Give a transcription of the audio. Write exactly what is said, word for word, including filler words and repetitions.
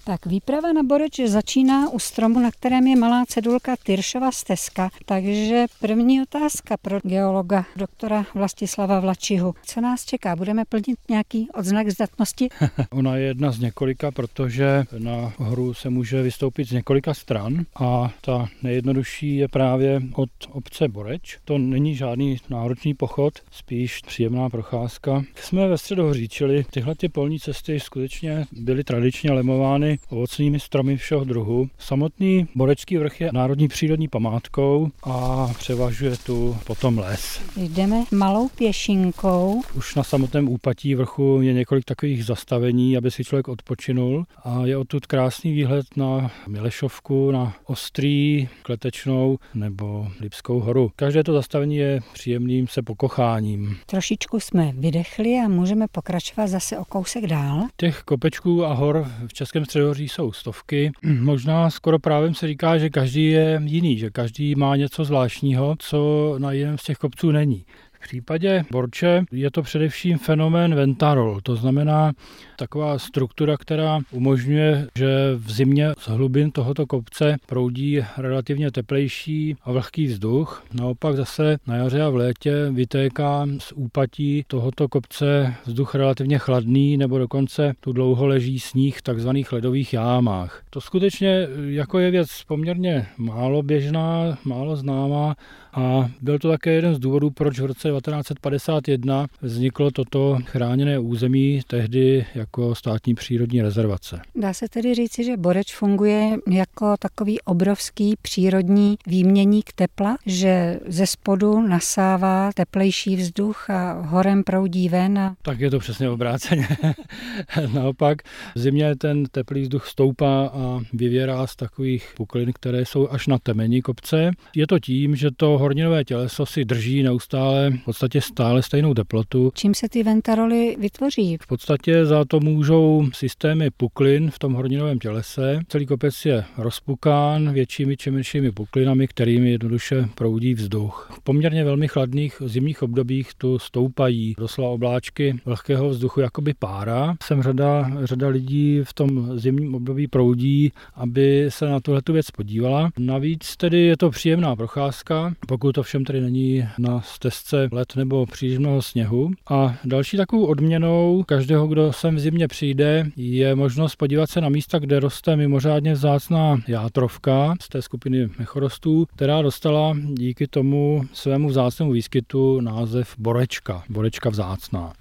Tak výprava na Boreč začíná u stromu, na kterém je malá cedulka Tyršova stezka. Takže první otázka pro geologa doktora Vlastislava Vlačihu. Co nás čeká? Budeme plnit nějaký odznak zdatnosti? Ona je jedna z několika, protože na horu se může vystoupit z několika stran a ta nejjednodušší je právě od obce Boreč. To není žádný náročný pochod, spíš příjemná procházka. Jsme ve Středohoří, čili tyhle ty polní cesty skutečně byly tradičně lemovány ovocnými stromy všeho druhu. Samotný Borečský vrch je národní přírodní památkou a převažuje tu potom les. Jdeme malou pěšinkou. Už na samotném úpatí vrchu je několik takových zastavení, aby si člověk odpočinul a je odtud krásný výhled na Milešovku, na Ostrý, Kletečnou nebo Lipskou horu. Každé to zastavení je příjemným se pokocháním. Trošičku jsme vydechli a můžeme pokračovat zase o kousek dál. Těch kopečků a hor v Českém Středohoří jsou stovky. Možná skoro právem se říká, že každý je jiný, že každý má něco zvláštního, co na jiném z těch kopců není. V případě Borče je to především fenomén ventarol, to znamená taková struktura, která umožňuje, že v zimě z hlubin tohoto kopce proudí relativně teplejší a vlhký vzduch. Naopak zase na jaře a v létě vytéká z úpatí tohoto kopce vzduch relativně chladný nebo dokonce tu dlouho leží sníh v takzvaných ledových jámách. To skutečně jako je věc poměrně málo běžná, málo známá a byl to také jeden z důvodů, proč v roce devatenáct set padesát jedna vzniklo toto chráněné území tehdy jako státní přírodní rezervace. Dá se tedy říci, že Boreč funguje jako takový obrovský přírodní výměník tepla, že ze spodu nasává teplejší vzduch a horem proudí ven. A... Tak je to přesně obráceně. Naopak v zimě ten teplý vzduch stoupá a vyvěrá z takových puklin, které jsou až na temeni kopce. Je to tím, že to horninové těleso si drží neustále v podstatě stále stejnou teplotu. Čím se ty ventaroly vytvoří? V podstatě za to můžou systémy puklin v tom horninovém tělese. Celý kopec je rozpukán většími či menšími puklinami, kterými jednoduše proudí vzduch. V poměrně velmi chladných zimních obdobích tu stoupají doslova obláčky vlhkého vzduchu jakoby pára. Sem řada, řada lidí v tom zimním období proudí, aby se na tuhletu věc podívala. Navíc tedy je to příjemná procházka, pokud to všem tedy není na stezce led nebo příliš mnoho sněhu. A další takovou odměnou každého, kdo sem v zimě přijde, je možnost podívat se na místa, kde roste mimořádně vzácná játrovka z té skupiny mechorostů, která dostala díky tomu svému vzácnému výskytu název Borečka, Borečka vzácná.